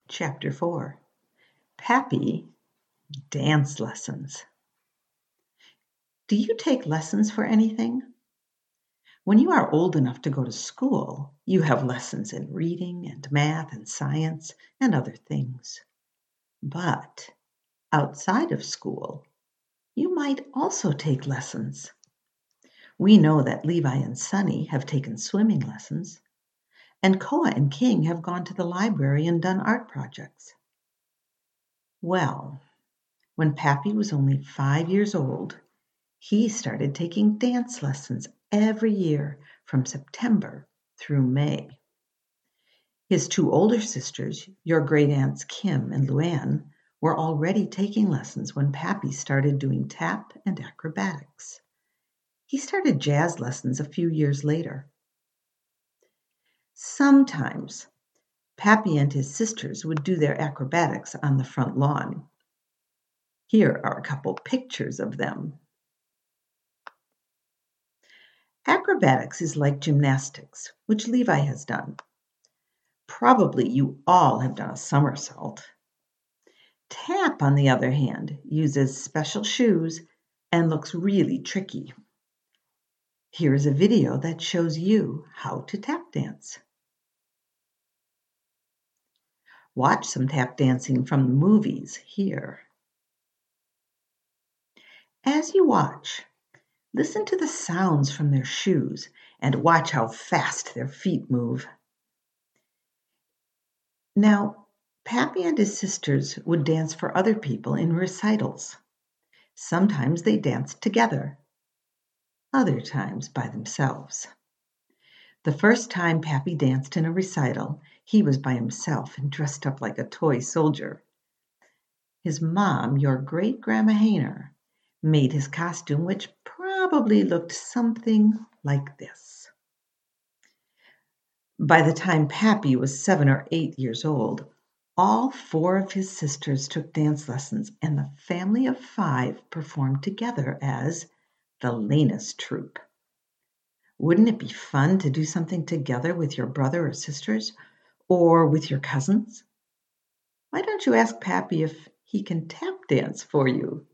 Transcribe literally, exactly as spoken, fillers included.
Chapter four. Pappy Dance Lessons. Do you take lessons for anything? When you are old enough to go to school, you have lessons in reading and math and science and other things. But outside of school, you might also take lessons. We know that Levi and Sunny have taken swimming lessons, and Koa and King have gone to the library and done art projects. Well, when Pappy was only five years old, he started taking dance lessons every year from September through May. His two older sisters, your great aunts Kim and Luann, were already taking lessons when Pappy started doing tap and acrobatics. He started jazz lessons a few years later. Sometimes Pappy and his sisters would do their acrobatics on the front lawn. Here are a couple pictures of them. Acrobatics is like gymnastics, which Levi has done. Probably you all have done a somersault. Tap, on the other hand, uses special shoes and looks really tricky. Here is a video that shows you how to tap dance. Watch some tap dancing from the movies here. As you watch, listen to the sounds from their shoes and watch how fast their feet move. Now, Pappy and his sisters would dance for other people in recitals. Sometimes they danced together, other times by themselves. The first time Pappy danced in a recital, he was by himself and dressed up like a toy soldier. His mom, your great-grandma Hainer, made his costume, which probably looked something like this. By the time Pappy was seven or eight years old, all four of his sisters took dance lessons, and the family of five performed together as the Lanus Troupe. Wouldn't it be fun to do something together with your brother or sisters, or with your cousins? Why don't you ask Pappy if he can tap dance for you?